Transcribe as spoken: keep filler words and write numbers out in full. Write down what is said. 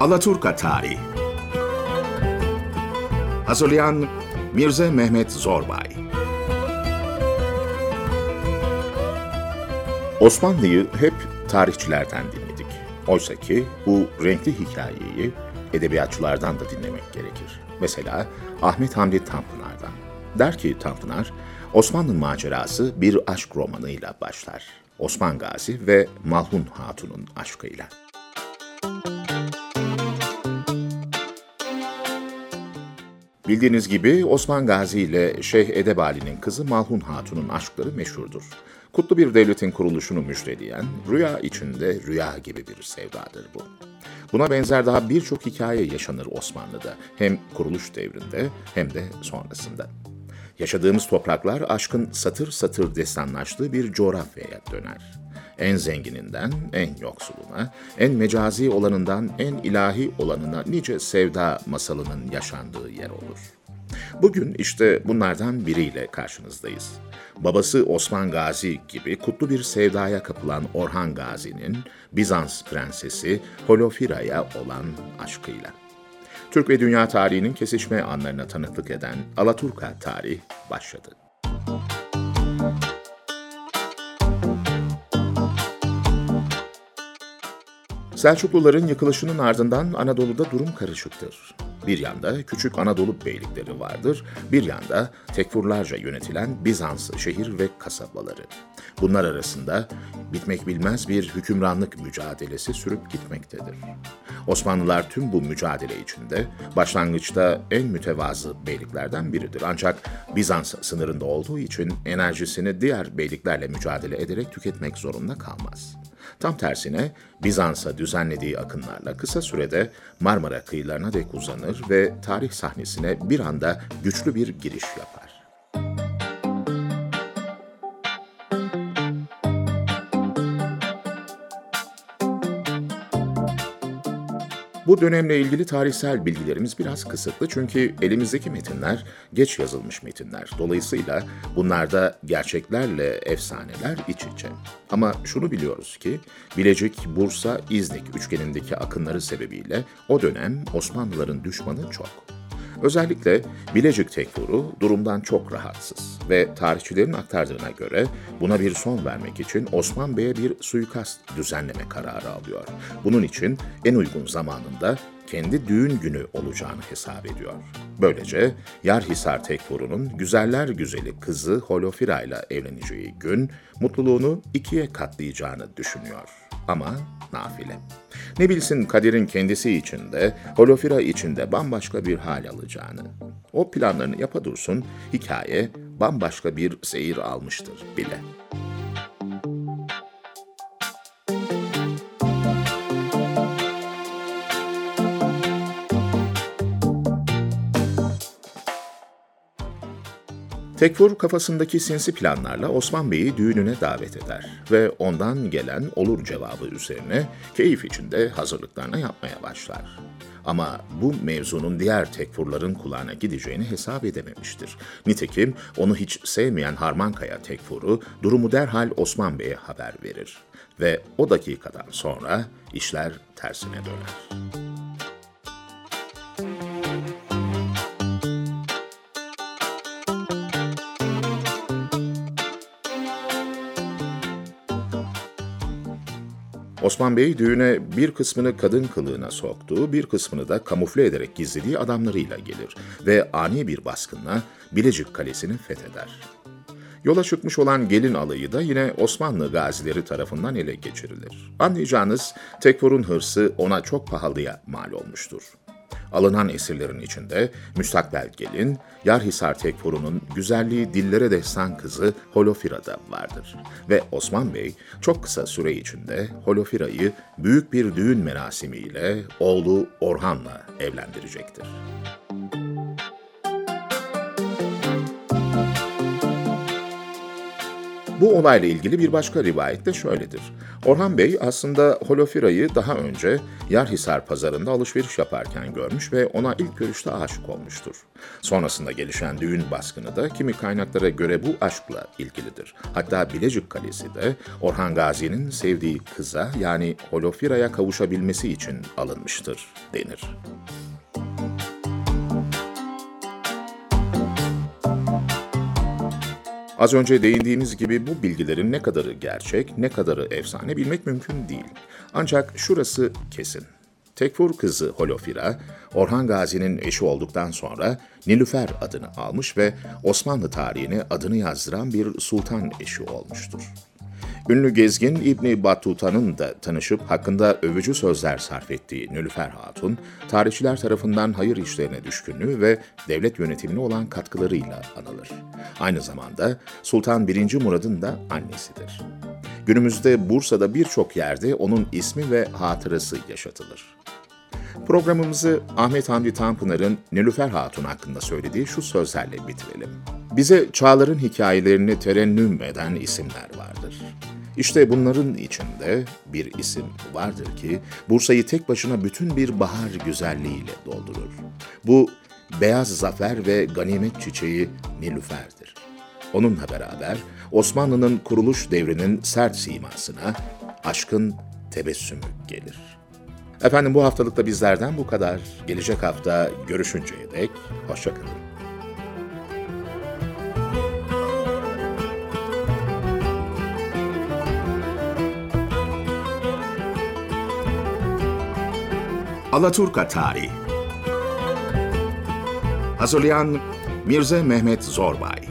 Alaturka Tarihi. Hazırlayan Mirze Mehmet Zorbay. Osmanlı'yı hep tarihçilerden dinledik. Oysa ki bu renkli hikayeyi edebiyatçılardan da dinlemek gerekir. Mesela Ahmet Hamdi Tanpınar'dan. Der ki Tanpınar, Osmanlı macerası bir aşk romanıyla başlar. Osman Gazi ve Malhun Hatun'un aşkıyla. Bildiğiniz gibi Osman Gazi ile Şeyh Edebali'nin kızı Malhun Hatun'un aşkları meşhurdur. Kutlu bir devletin kuruluşunu müjdeleyen, rüya içinde rüya gibi bir sevdadır bu. Buna benzer daha birçok hikaye yaşanır Osmanlı'da, hem kuruluş devrinde hem de sonrasında. Yaşadığımız topraklar aşkın satır satır destanlaştığı bir coğrafyaya döner. En zengininden en yoksuluna, en mecazi olanından en ilahi olanına nice sevda masalının yaşandığı yer olur. Bugün işte bunlardan biriyle karşınızdayız. Babası Osman Gazi gibi kutlu bir sevdaya kapılan Orhan Gazi'nin Bizans prensesi Holofira'ya olan aşkıyla. Türk ve dünya tarihinin kesişme anlarına tanıklık eden Alaturka Tarih başladı. Selçukluların yıkılışının ardından Anadolu'da durum karışıktır. Bir yanda küçük Anadolu beylikleri vardır, bir yanda tekfurlarca yönetilen Bizans şehir ve kasabaları. Bunlar arasında bitmek bilmez bir hükümranlık mücadelesi sürüp gitmektedir. Osmanlılar tüm bu mücadele içinde başlangıçta en mütevazı beyliklerden biridir. Ancak Bizans sınırında olduğu için enerjisini diğer beyliklerle mücadele ederek tüketmek zorunda kalmaz. Tam tersine Bizans'a düzenlediği akınlarla kısa sürede Marmara kıyılarına dek uzanır ve tarih sahnesine bir anda güçlü bir giriş yapar. Bu dönemle ilgili tarihsel bilgilerimiz biraz kısıtlı çünkü elimizdeki metinler geç yazılmış metinler. Dolayısıyla bunlarda gerçeklerle efsaneler iç içe. Ama şunu biliyoruz ki Bilecik, Bursa, İznik üçgenindeki akınları sebebiyle o dönem Osmanlıların düşmanı çok. Özellikle Bilecik tekfuru durumdan çok rahatsız ve tarihçilerin aktardığına göre buna bir son vermek için Osman Bey'e bir suikast düzenleme kararı alıyor. Bunun için en uygun zamanında kendi düğün günü olacağını hesap ediyor. Böylece Yarhisar tekfurunun güzeller güzeli kızı Holofira ile evleneceği gün mutluluğunu ikiye katlayacağını düşünüyor. Ama nafile. Ne bilsin kaderin kendisi için de, Holofira için de bambaşka bir hal alacağını. O planlarını yapa dursun, hikaye bambaşka bir seyir almıştır bile. Tekfur kafasındaki sinsi planlarla Osman Bey'i düğününe davet eder ve ondan gelen olur cevabı üzerine keyif içinde hazırlıklarına yapmaya başlar. Ama bu mevzunun diğer tekfurların kulağına gideceğini hesap edememiştir. Nitekim onu hiç sevmeyen Harmankaya tekfuru durumu derhal Osman Bey'e haber verir ve o dakikadan sonra işler tersine döner. Osman Bey düğüne bir kısmını kadın kılığına soktuğu, bir kısmını da kamufle ederek gizlediği adamlarıyla gelir ve ani bir baskınla Bilecik Kalesi'ni fetheder. Yola çıkmış olan gelin alayı da yine Osmanlı gazileri tarafından ele geçirilir. Anlayacağınız tekfurun hırsı ona çok pahalıya mal olmuştur. Alınan esirlerin içinde müstakbel gelin, Yarhisar tekfurunun güzelliği dillere destan kızı Holofira da vardır. Ve Osman Bey çok kısa süre içinde Holofira'yı büyük bir düğün merasimiyle oğlu Orhan'la evlendirecektir. Bu olayla ilgili bir başka rivayet de şöyledir. Orhan Bey aslında Holofira'yı daha önce Yarhisar pazarında alışveriş yaparken görmüş ve ona ilk görüşte aşık olmuştur. Sonrasında gelişen düğün baskını da kimi kaynaklara göre bu aşkla ilgilidir. Hatta Bilecik Kalesi de Orhan Gazi'nin sevdiği kıza yani Holofira'ya kavuşabilmesi için alınmıştır denir. Az önce değindiğimiz gibi bu bilgilerin ne kadarı gerçek, ne kadarı efsane bilmek mümkün değil. Ancak şurası kesin. Tekfur kızı Holofira, Orhan Gazi'nin eşi olduktan sonra Nilüfer adını almış ve Osmanlı tarihine adını yazdıran bir sultan eşi olmuştur. Ünlü gezgin İbni Battuta'nın da tanışıp hakkında övücü sözler sarf ettiği Nilüfer Hatun, tarihçiler tarafından hayır işlerine düşkünlüğü ve devlet yönetimine olan katkılarıyla anılır. Aynı zamanda Sultan birinci. Murad'ın da annesidir. Günümüzde Bursa'da birçok yerde onun ismi ve hatırası yaşatılır. Programımızı Ahmet Hamdi Tanpınar'ın Nilüfer Hatun hakkında söylediği şu sözlerle bitirelim. Bize çağların hikayelerini terennüm eden isimler vardır. İşte bunların içinde bir isim vardır ki Bursa'yı tek başına bütün bir bahar güzelliğiyle doldurur. Bu beyaz zafer ve ganimet çiçeği Nilüfer'dir. Onunla beraber Osmanlı'nın kuruluş devrinin sert simasına aşkın tebessümü gelir. Efendim bu haftalıkta bizlerden bu kadar. Gelecek hafta görüşünceye dek hoşça kalın. Alaturka Tarih. Hazırlayan Mirze Mehmet Zorbay.